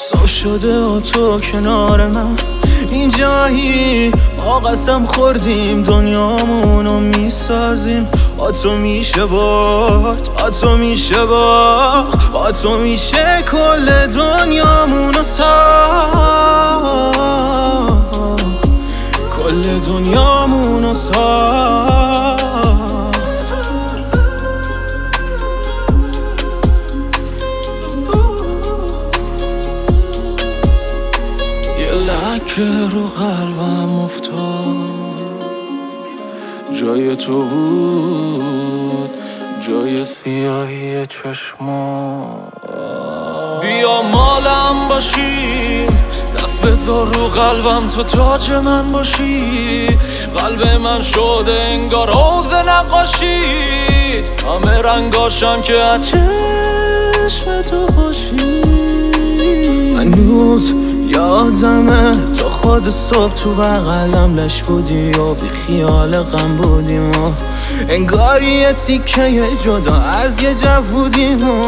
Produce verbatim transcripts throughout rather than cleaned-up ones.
صاف شده و تو کنار من اینجایی، ما قسم خوردیم دنیامونو میسازیم. با تو میشه برد، با تو میشه باخت، با تو میشه کل دنیامونو ساخت، کل دنیامونو ساخت. یه لکه رو قلبم افتاد، جای تو بود، جای سیاهی چشمات. بیا مالم باشی، دست بذار رو قلبم، تو تاج من باشی. قلب من شده انگار حوض نقاشید، همه رنگاشم که از چشم تو باشی. هنوز یادمه تو خود صبح تو بغلم لش بودی و بی خیال غم بودیم و انگار یه تیکه جدا از یه جو بودیم و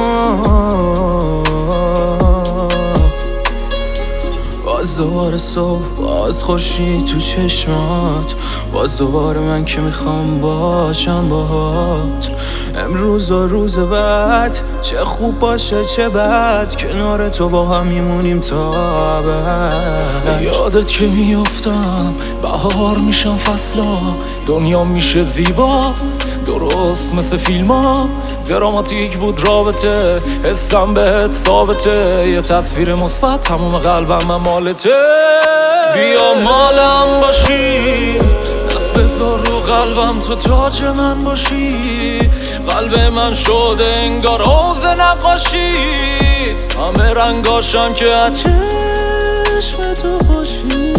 باز دوباره صبح، باز خورشید تو چشمات، باز دوباره من که میخوام باشم باهات. امروز و روز بعد، چه خوب باشه چه بد، کنار تو با هم میمونیم تا ابد. یادت که میافتم بهار میشم فصلا، دنیا میشه زیبا درست مثل فیلم ها. دراماتیک بود رابطه، حسم بهت ثابته، یه تصویر مثبت تموم قلبم من مالته. بیا مالم باشی، دست بذار رو قلبم، تو تاج من باشی. قلب من شده انگار حوض نقاشید، همه رنگاشم که از چشم تو باشی.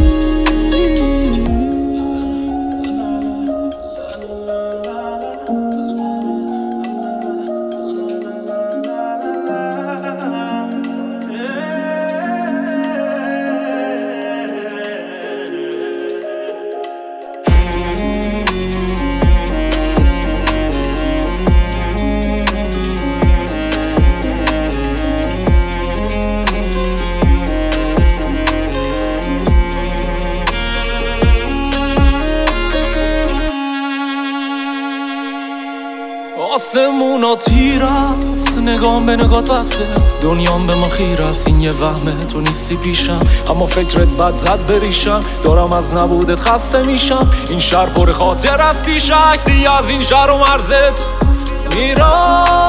آسمونا تیر است، نگام به نگات بسته، دنیام به ما خیر است. این یه وهمه تو نیستی پیشم، اما فکرت بد زد بریشم. دارم از نبودت خسته میشم، این شهر پر خاطر از پیشک، دیگه از این شهر و مرزت میرم.